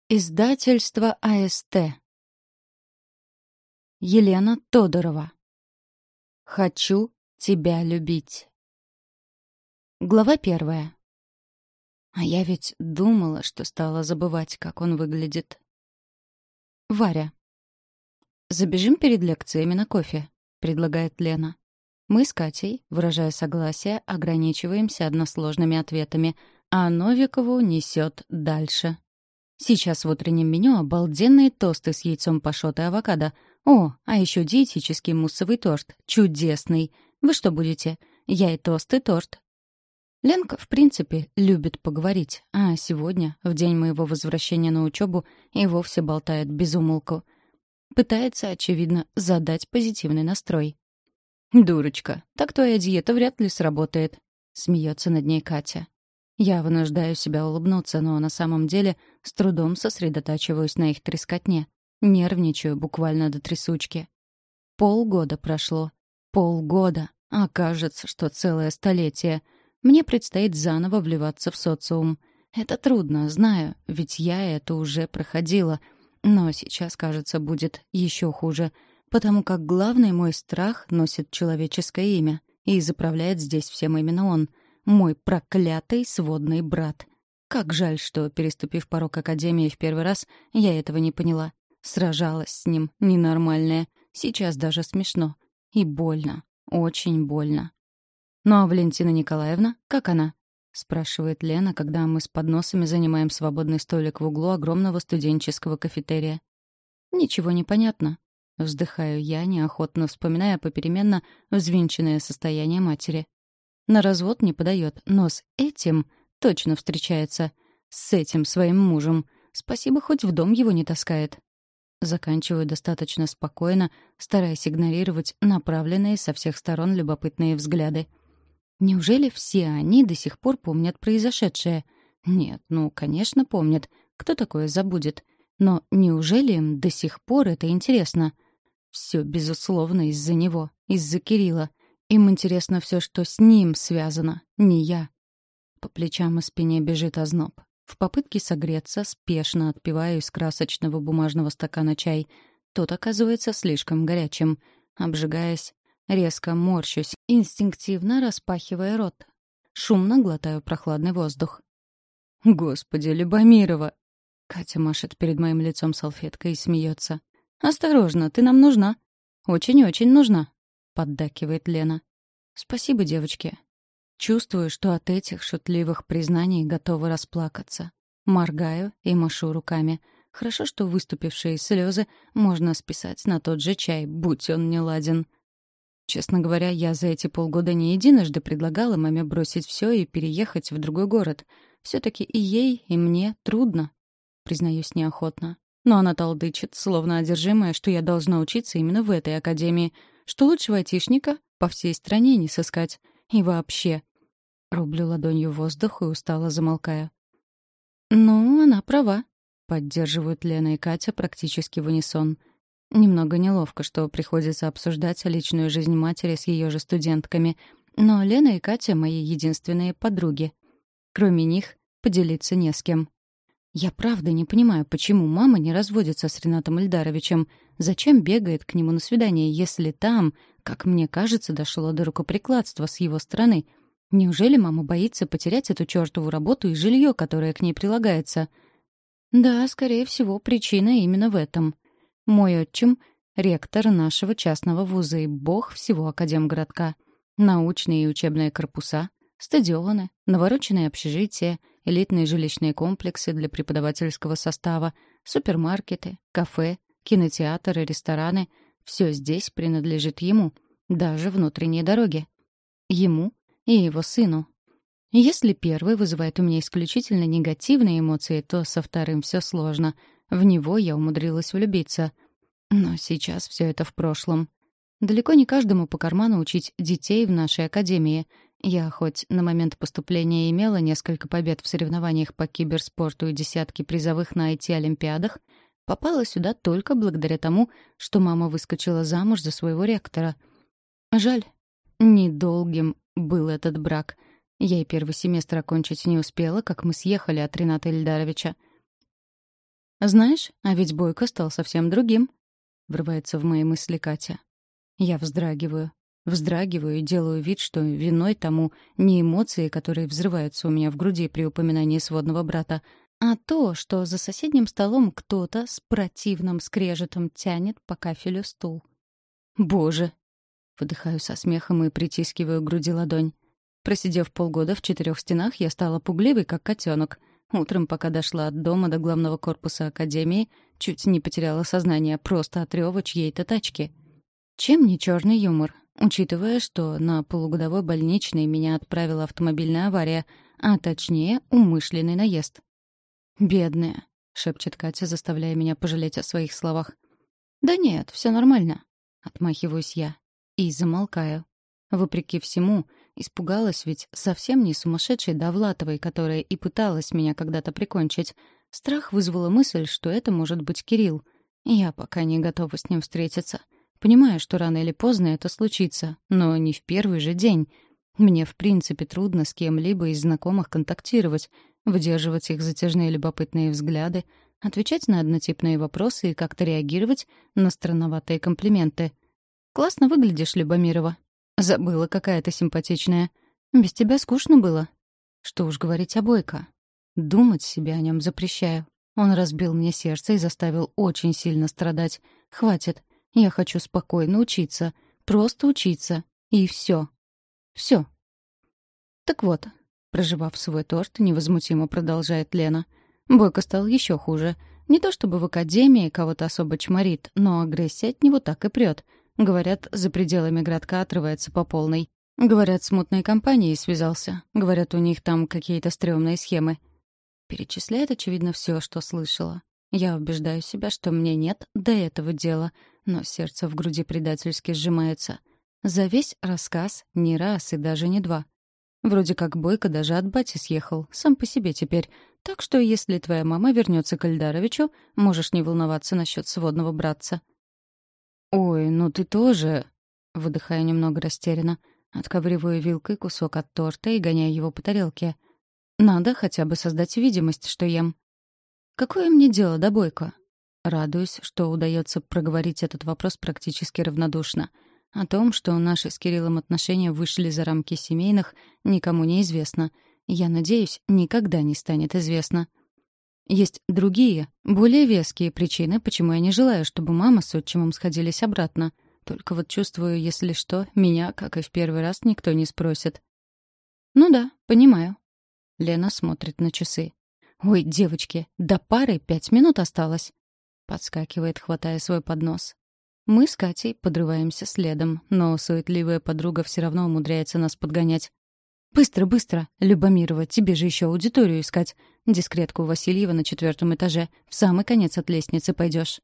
Издательство АСТ. Елена Тодорова. «Хочу тебя любить». Глава 1. А я ведь думала, что стала забывать, как он выглядит. Варя. «Забежим перед лекциями на кофе», — предлагает Лена. Мы с Катей, выражая согласие, ограничиваемся односложными ответами, а Новикову несет дальше. Сейчас в утреннем меню обалденные тосты с яйцом пашот и авокадо. О, а еще диетический муссовый торт. Чудесный. Вы что будете? Я и тост, и торт. Ленка, в принципе, любит поговорить, а сегодня, в день моего возвращения на учебу, и вовсе болтает без умолку. Пытается, очевидно, задать позитивный настрой. «Дурочка, так твоя диета вряд ли сработает», — смеется над ней Катя. Я вынуждаю себя улыбнуться, но на самом деле с трудом сосредотачиваюсь на их трескотне. Нервничаю буквально до трясучки. Полгода прошло. Полгода. А кажется, что целое столетие. Мне предстоит заново вливаться в социум. Это трудно, знаю, ведь я это уже проходила. Но сейчас, кажется, будет еще хуже. Потому как главный мой страх носит человеческое имя. И заправляет здесь всем именно он — мой проклятый сводный брат. Как жаль, что, переступив порог Академии в первый раз, я этого не поняла. Сражалась с ним, ненормальная. Сейчас даже смешно. И больно. Очень больно. «Ну а Валентина Николаевна, как она?» — спрашивает Лена, когда мы с подносами занимаем свободный столик в углу огромного студенческого кафетерия. «Ничего не понятно». Вздыхаю я, неохотно вспоминая попеременно взвинченное состояние матери. На развод не подает, но с этим точно встречается. С этим своим мужем. Спасибо, хоть в дом его не таскает. Заканчиваю достаточно спокойно, стараясь игнорировать направленные со всех сторон любопытные взгляды. Неужели все они до сих пор помнят произошедшее? Нет, ну, конечно, помнят. Кто такое забудет? Но неужели им до сих пор это интересно? Все, безусловно, из-за него, из-за Кирилла. Им интересно все, что с ним связано, не я. По плечам и спине бежит озноб. В попытке согреться спешно отпиваю из красочного бумажного стакана чай. Тот оказывается слишком горячим. Обжигаясь, резко морщусь, инстинктивно распахивая рот. Шумно глотаю прохладный воздух. «Господи, Любомирова!» Катя машет перед моим лицом салфеткой и смеется. «Осторожно, ты нам нужна. Очень-очень нужна», — поддакивает Лена. «Спасибо, девочки». Чувствую, что от этих шутливых признаний готова расплакаться. Моргаю и машу руками. Хорошо, что выступившие слезы можно списать на тот же чай, будь он не ладен. Честно говоря, я за эти полгода не единожды предлагала маме бросить все и переехать в другой город. Все-таки и ей, и мне трудно, признаюсь неохотно. Но она толдычит, словно одержимая, что я должна учиться именно в этой академии, что лучшего айтишника по всей стране не сыскать. И вообще. Рублю ладонью в воздух и устало замолкаю. «Ну, она права», — поддерживают Лена и Катя практически в унисон. Немного неловко, что приходится обсуждать личную жизнь матери с ее же студентками, но Лена и Катя — мои единственные подруги. Кроме них поделиться не с кем. Я правда не понимаю, почему мама не разводится с Ринатом Ильдаровичем. Зачем бегает к нему на свидание, если там, как мне кажется, дошло до рукоприкладства с его стороны? Неужели мама боится потерять эту чёртову работу и жилье, которое к ней прилагается? Да, скорее всего, причина именно в этом. Мой отчим — ректор нашего частного вуза и бог всего академгородка. Научные и учебные корпуса, стадионы, навороченные общежития, элитные жилищные комплексы для преподавательского состава, супермаркеты, кафе, кинотеатры, рестораны — все здесь принадлежит ему, даже внутренние дороги. Ему и его сыну. Если первый вызывает у меня исключительно негативные эмоции, то со вторым все сложно. В него я умудрилась влюбиться. Но сейчас все это в прошлом. Далеко не каждому по карману учить детей в нашей академии. Я хоть на момент поступления имела несколько побед в соревнованиях по киберспорту и десятки призовых на IT-олимпиадах, попала сюда только благодаря тому, что мама выскочила замуж за своего ректора. Жаль, недолгим был этот брак. Я и первый семестр окончить не успела, как мы съехали от Рината Ильдаровича. «Знаешь, а ведь Бойко стал совсем другим», — врывается в мои мысли Катя. Я вздрагиваю. Вздрагиваю и делаю вид, что виной тому не эмоции, которые взрываются у меня в груди при упоминании сводного брата, а то, что за соседним столом кто-то с противным скрежетом тянет по кафелю стул. «Боже!» — выдыхаю со смехом и притискиваю к груди ладонь. Просидев полгода в 4 стенах, я стала пугливой, как котенок. Утром, пока дошла от дома до главного корпуса академии, чуть не потеряла сознание просто от рёва чьей-то тачки. Чем не черный юмор, учитывая, что на полугодовой больничный меня отправила автомобильная авария, а точнее умышленный наезд. «Бедная», — шепчет Катя, заставляя меня пожалеть о своих словах. «Да нет, все нормально», — отмахиваюсь я и замолкаю. Вопреки всему, испугалась ведь совсем не сумасшедшей Довлатовой, которая и пыталась меня когда-то прикончить. Страх вызвала мысль, что это может быть Кирилл. Я пока не готова с ним встретиться. Понимаю, что рано или поздно это случится, но не в первый же день. Мне, в принципе, трудно с кем-либо из знакомых контактировать, выдерживать их затяжные любопытные взгляды, отвечать на однотипные вопросы и как-то реагировать на странноватые комплименты. «Классно выглядишь, Любомирова». «Забыла, какая ты симпатичная. Без тебя скучно было». Что уж говорить о Бойко. Думать себе о нем запрещаю. Он разбил мне сердце и заставил очень сильно страдать. Хватит. Я хочу спокойно учиться. Просто учиться. И все. Все. Так вот, прожевав свой торт, невозмутимо продолжает Лена. Бойко стал еще хуже. Не то чтобы в академии кого-то особо чморит, но агрессия от него так и прет. Говорят, за пределами городка отрывается по полной. Говорят, с мутной компанией связался. Говорят, у них там какие-то стрёмные схемы. Перечисляет, очевидно, все, что слышала. Я убеждаю себя, что мне нет до этого дела, но сердце в груди предательски сжимается. За весь рассказ ни раз и даже не два. Вроде как Бойко даже от бати съехал, сам по себе теперь. Так что если твоя мама вернется к Эльдаровичу, можешь не волноваться насчет сводного братца. «Ой, ну ты тоже...» — выдыхая немного растерянно. Отковыриваю вилкой кусок от торта и гоняю его по тарелке. Надо хотя бы создать видимость, что ем. Какое мне дело до Бойко? Радуюсь, что удается проговорить этот вопрос практически равнодушно. О том, что наши с Кириллом отношения вышли за рамки семейных, никому не известно. Я надеюсь, никогда не станет известно. Есть другие, более веские причины, почему я не желаю, чтобы мама с отчимом сходились обратно. Только вот чувствую, если что, меня, как и в первый раз, никто не спросит. «Ну да, понимаю». Лена смотрит на часы. «Ой, девочки, до пары 5 минут осталось». Подскакивает, хватая свой поднос. Мы с Катей подрываемся следом, но суетливая подруга все равно умудряется нас подгонять. «Быстро, быстро! Любомирова, тебе же еще аудиторию искать. Дискретку Васильева на 4-м этаже. В самый конец от лестницы пойдешь».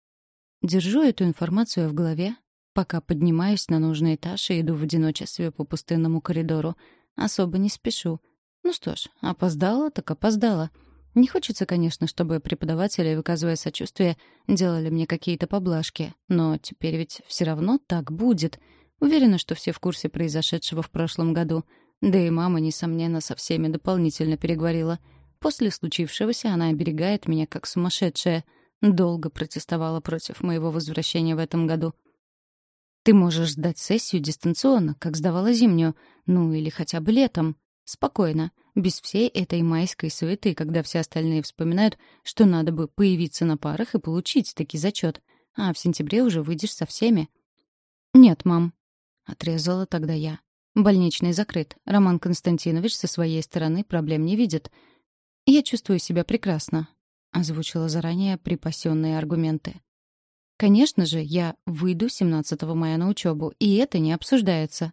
Держу эту информацию в голове, пока поднимаюсь на нужный этаж и иду в одиночестве по пустынному коридору. Особо не спешу. Ну что ж, опоздала так опоздала. Не хочется, конечно, чтобы преподаватели, выказывая сочувствие, делали мне какие-то поблажки. Но теперь ведь все равно так будет. Уверена, что все в курсе произошедшего в прошлом году. Да и мама, несомненно, со всеми дополнительно переговорила. После случившегося она оберегает меня как сумасшедшая. Долго протестовала против моего возвращения в этом году. «Ты можешь сдать сессию дистанционно, как сдавала зимнюю. Ну, или хотя бы летом. Спокойно, без всей этой майской суеты, когда все остальные вспоминают, что надо бы появиться на парах и получить таки зачет. А в сентябре уже выйдешь со всеми». «Нет, мам», — отрезала тогда я. «Больничный закрыт. Роман Константинович со своей стороны проблем не видит. Я чувствую себя прекрасно», — озвучила заранее припасенные аргументы. «Конечно же, я выйду 17 мая на учебу, и это не обсуждается».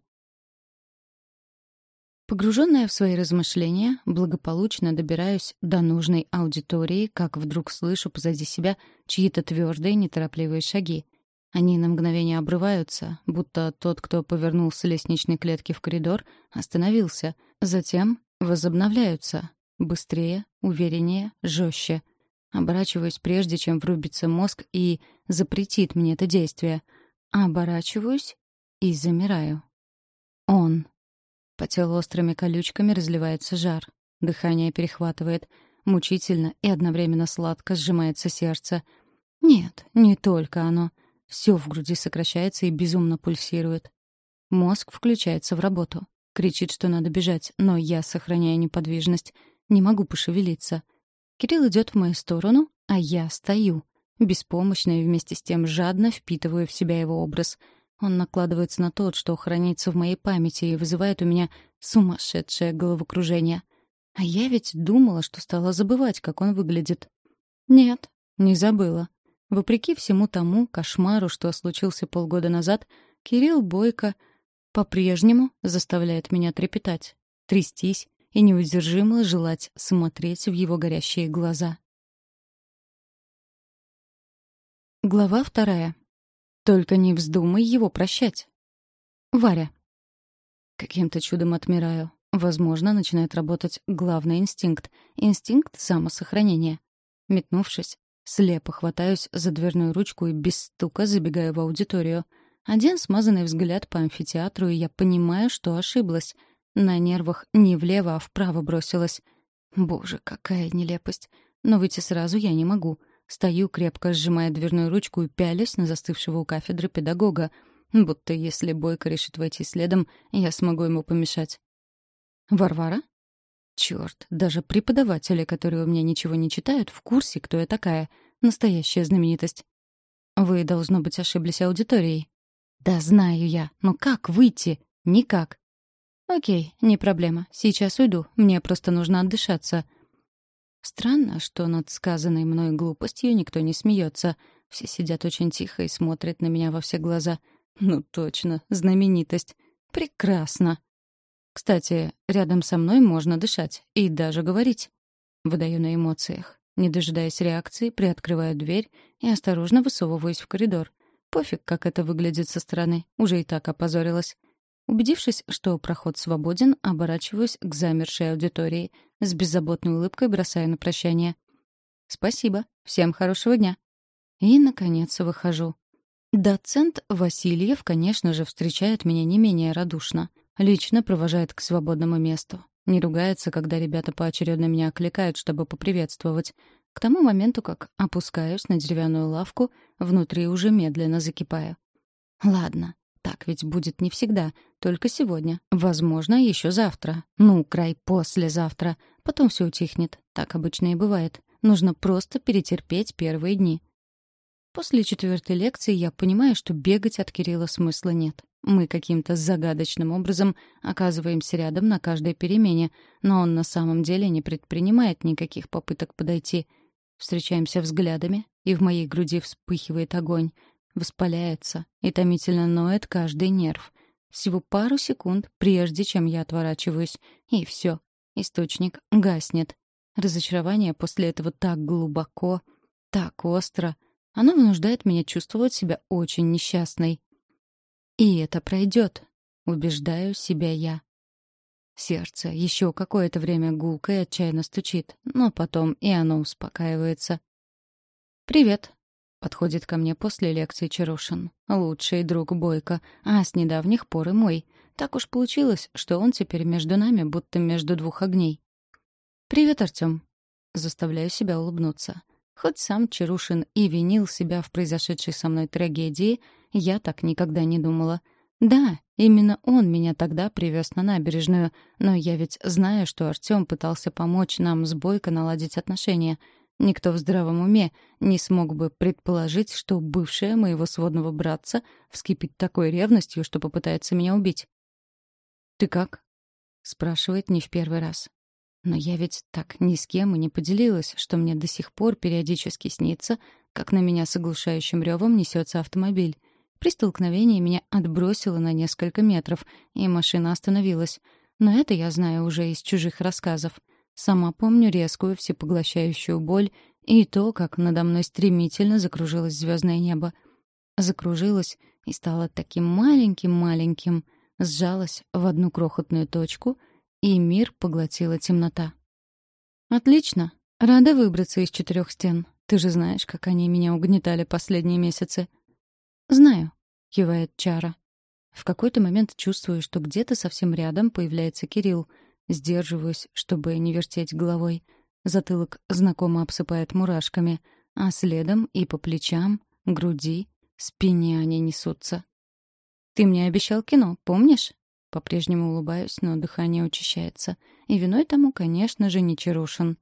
Погруженная в свои размышления, благополучно добираюсь до нужной аудитории, как вдруг слышу позади себя чьи-то твердые, неторопливые шаги. Они на мгновение обрываются, будто тот, кто повернул с лестничной клетки в коридор, остановился. Затем возобновляются. Быстрее, увереннее, жестче. Оборачиваюсь, прежде чем врубится мозг и запретит мне это действие. Оборачиваюсь и замираю. Он. По телу острыми колючками разливается жар. Дыхание перехватывает. Мучительно и одновременно сладко сжимается сердце. Нет, не только оно. Все в груди сокращается и безумно пульсирует. Мозг включается в работу. Кричит, что надо бежать, но я сохраняю неподвижность. Не могу пошевелиться. Кирилл идет в мою сторону, а я стою. Беспомощно и вместе с тем жадно впитываю в себя его образ. Он накладывается на тот, что хранится в моей памяти и вызывает у меня сумасшедшее головокружение. А я ведь думала, что стала забывать, как он выглядит. Нет, не забыла. Вопреки всему тому кошмару, что случился полгода назад, Кирилл Бойко по-прежнему заставляет меня трепетать, трястись и неудержимо желать смотреть в его горящие глаза. Глава 2. Только не вздумай его прощать. Варя. Каким-то чудом отмираю. Возможно, начинает работать главный инстинкт — инстинкт самосохранения. Метнувшись, слепо хватаюсь за дверную ручку и без стука забегаю в аудиторию. Один смазанный взгляд по амфитеатру, и я понимаю, что ошиблась. На нервах не влево, а вправо бросилась. Боже, какая нелепость. Но выйти сразу я не могу. Стою, крепко сжимая дверную ручку, и пялюсь на застывшего у кафедры педагога, будто если Бойко решит войти следом, я смогу ему помешать. Варвара? Чёрт, даже преподаватели, которые у меня ничего не читают, в курсе, кто я такая. Настоящая знаменитость. Вы, должно быть, ошиблись аудиторией. Да знаю я, но как выйти? Никак. Окей, не проблема. Сейчас уйду. Мне просто нужно отдышаться. Странно, что над сказанной мной глупостью никто не смеется. Все сидят очень тихо и смотрят на меня во все глаза. Ну точно, знаменитость. Прекрасно. Кстати, рядом со мной можно дышать и даже говорить. Выдаю на эмоциях. Не дожидаясь реакции, приоткрываю дверь и осторожно высовываюсь в коридор. Пофиг, как это выглядит со стороны. Уже и так опозорилась. Убедившись, что проход свободен, оборачиваюсь к замершей аудитории. С беззаботной улыбкой бросаю на прощание. «Спасибо. Всем хорошего дня». И, наконец, выхожу. Доцент Васильев, конечно же, встречает меня не менее радушно. Лично провожает к свободному месту. Не ругается, когда ребята поочередно меня окликают, чтобы поприветствовать. К тому моменту, как опускаюсь на деревянную лавку, внутри уже медленно закипаю. Ладно. Так ведь будет не всегда, только сегодня. Возможно, еще завтра. Ну, край послезавтра. Потом все утихнет. Так обычно и бывает. Нужно просто перетерпеть первые дни. После 4-й лекции я понимаю, что бегать от Кирилла смысла нет. Мы каким-то загадочным образом оказываемся рядом на каждой перемене, но он на самом деле не предпринимает никаких попыток подойти. Встречаемся взглядами, и в моей груди вспыхивает огонь. Воспаляется и томительно ноет каждый нерв. Всего пару секунд, прежде чем я отворачиваюсь, и все. Источник гаснет. Разочарование после этого так глубоко, так остро. Оно вынуждает меня чувствовать себя очень несчастной. И это пройдет, убеждаю себя я. Сердце еще какое-то время гулко и отчаянно стучит, но потом и оно успокаивается. «Привет», — подходит ко мне после лекции Чарушин. Лучший друг Бойко, а с недавних пор и мой. Так уж получилось, что он теперь между нами, будто между двух огней. «Привет, Артём». Заставляю себя улыбнуться. Хоть сам Чарушин и винил себя в произошедшей со мной трагедии, я так никогда не думала. Да, именно он меня тогда привез на набережную, но я ведь знаю, что Артём пытался помочь нам с Бойко наладить отношения. Никто в здравом уме не смог бы предположить, что бывшая моего сводного братца вскипит такой ревностью, что попытается меня убить. «Ты как?» — спрашивает не в первый раз. Но я ведь так ни с кем и не поделилась, что мне до сих пор периодически снится, как на меня с оглушающим ревом несется автомобиль. При столкновении меня отбросило на несколько метров, и машина остановилась. Но это я знаю уже из чужих рассказов. Сама помню резкую всепоглощающую боль и то, как надо мной стремительно закружилось звездное небо. Закружилось и стало таким маленьким-маленьким, сжалось в одну крохотную точку — и мир поглотила темнота. «Отлично. Рада выбраться из 4 стен. Ты же знаешь, как они меня угнетали последние месяцы». «Знаю», — кивает Чара. В какой-то момент чувствую, что где-то совсем рядом появляется Кирилл. Сдерживаюсь, чтобы не вертеть головой. Затылок знакомо обсыпает мурашками, а следом и по плечам, груди, спине они несутся. «Ты мне обещал кино, помнишь?» По-прежнему улыбаюсь, но дыхание учащается. И виной тому, конечно же, не Чарушин.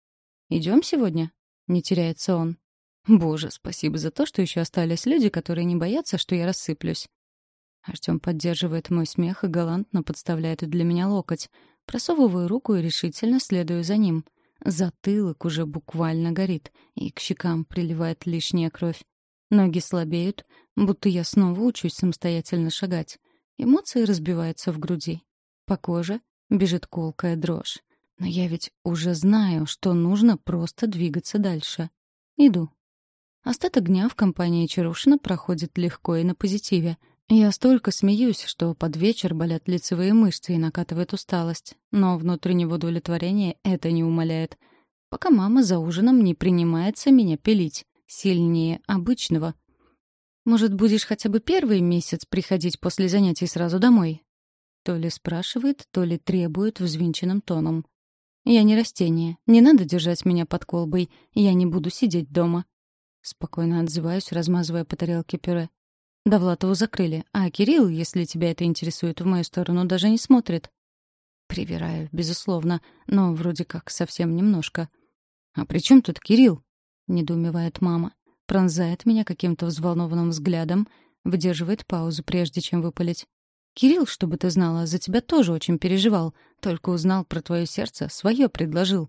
«Идем сегодня?» — не теряется он. «Боже, спасибо за то, что еще остались люди, которые не боятся, что я рассыплюсь». Артём поддерживает мой смех и галантно подставляет для меня локоть. Просовываю руку и решительно следую за ним. Затылок уже буквально горит, и к щекам приливает лишняя кровь. Ноги слабеют, будто я снова учусь самостоятельно шагать. Эмоции разбиваются в груди. По коже бежит колкая дрожь. Но я ведь уже знаю, что нужно просто двигаться дальше. Иду. Остаток дня в компании Чарушина проходит легко и на позитиве. Я столько смеюсь, что под вечер болят лицевые мышцы и накатывает усталость. Но внутреннего удовлетворения это не умаляет. Пока мама за ужином не принимается меня пилить. Сильнее обычного. «Может, будешь хотя бы первый месяц приходить после занятий сразу домой?» То ли спрашивает, то ли требует взвинченным тоном. «Я не растение. Не надо держать меня под колбой. Я не буду сидеть дома». Спокойно отзываюсь, размазывая по тарелке пюре. Довлатову закрыли, а Кирилл, если тебя это интересует, в мою сторону даже не смотрит. Привираю, безусловно, но вроде как совсем немножко. «А при чем тут Кирилл?» — недоумевает мама. Пронзает меня каким-то взволнованным взглядом, выдерживает паузу, прежде чем выпалить. «Кирилл, чтобы ты знала, за тебя тоже очень переживал. Только узнал про твое сердце, свое предложил».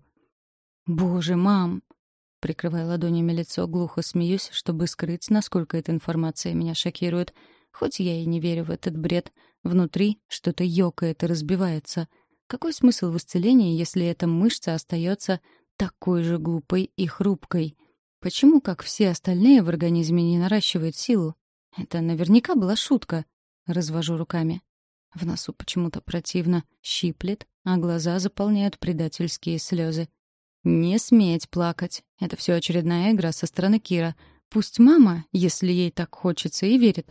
«Боже, мам!» Прикрывая ладонями лицо, глухо смеюсь, чтобы скрыть, насколько эта информация меня шокирует. Хоть я и не верю в этот бред, внутри что-то ёкает и разбивается. Какой смысл в исцелении, если эта мышца остается такой же глупой и хрупкой? Почему, как все остальные, в организме не наращивает силу? Это наверняка была шутка. Развожу руками. В носу почему-то противно, щиплет, а глаза заполняют предательские слезы. Не сметь плакать. Это все очередная игра со стороны Кира. Пусть мама, если ей так хочется, и верит.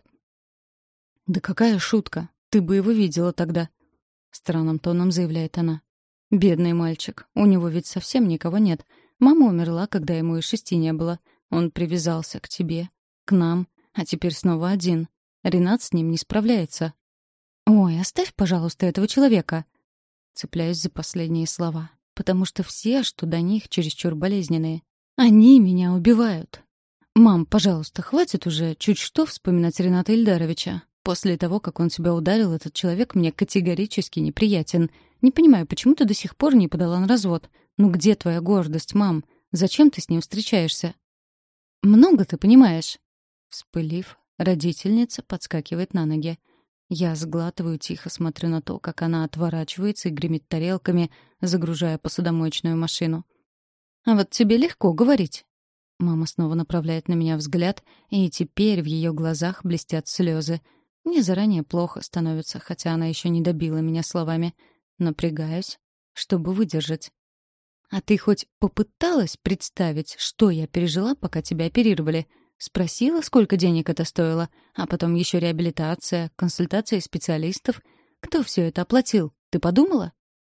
«Да какая шутка? Ты бы его видела тогда», — странным тоном заявляет она. «Бедный мальчик. У него ведь совсем никого нет. Мама умерла, когда ему и 6 не было. Он привязался к тебе, к нам, а теперь снова один. Ренат с ним не справляется». «Ой, оставь, пожалуйста, этого человека». Цепляюсь за последние слова, потому что все, что до них, чересчур болезненные. Они меня убивают. «Мам, пожалуйста, хватит уже чуть что вспоминать Рената Ильдаровича. После того, как он тебя ударил, этот человек мне категорически неприятен. Не понимаю, почему ты до сих пор не подала на развод? Ну где твоя гордость, мам? Зачем ты с ним встречаешься?» «Много ты понимаешь». Вспылив, родительница подскакивает на ноги. Я сглатываю, тихо смотрю на то, как она отворачивается и гремит тарелками, загружая посудомоечную машину. «А вот тебе легко говорить». Мама снова направляет на меня взгляд, и теперь в ее глазах блестят слезы. Мне заранее плохо становится, хотя она еще не добила меня словами. Напрягаюсь, чтобы выдержать. «А ты хоть попыталась представить, что я пережила, пока тебя оперировали? Спросила, сколько денег это стоило? А потом еще реабилитация, консультации специалистов. Кто все это оплатил? Ты подумала?»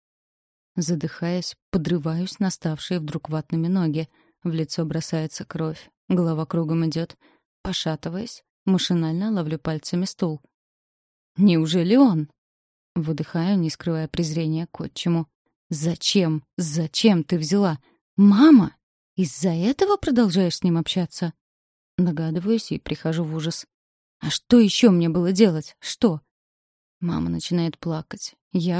Задыхаясь, подрываюсь на ставшие вдруг ватными ноги. В лицо бросается кровь, голова кругом идет. Пошатываясь, машинально ловлю пальцами стул. «Неужели он?» Выдыхаю, не скрывая презрения к отчиму. «Зачем? Зачем ты взяла? Мама! Из-за этого продолжаешь с ним общаться?» Догадываюсь и прихожу в ужас. «А что еще мне было делать? Что?» Мама начинает плакать.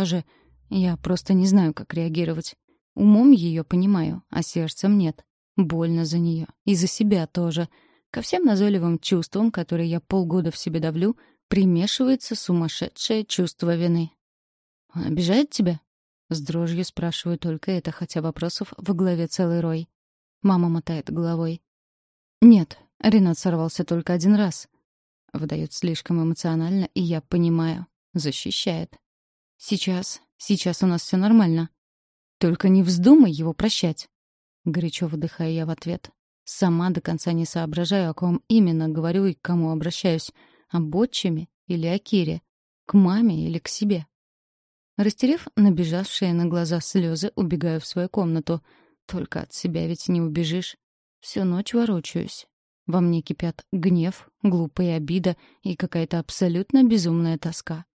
Я просто не знаю, как реагировать. Умом ее понимаю, а сердцем нет. Больно за нее. И за себя тоже. Ко всем назойливым чувствам, которые я полгода в себе давлю, примешивается сумасшедшее чувство вины. «Он обижает тебя?» С дрожью спрашиваю только это, хотя вопросов в голове целый рой. Мама мотает головой. «Нет, Ренат сорвался только один раз». Выдает слишком эмоционально, и я понимаю. Защищает. Сейчас у нас все нормально. Только не вздумай его прощать». Горячо выдыхаю я в ответ. Сама до конца не соображаю, о ком именно говорю и к кому обращаюсь. Об отчиме или о Кире? К маме или к себе? Растерев набежавшие на глаза слезы, убегаю в свою комнату. Только от себя ведь не убежишь. Всю ночь ворочаюсь. Во мне кипят гнев, глупая обида и какая-то абсолютно безумная тоска.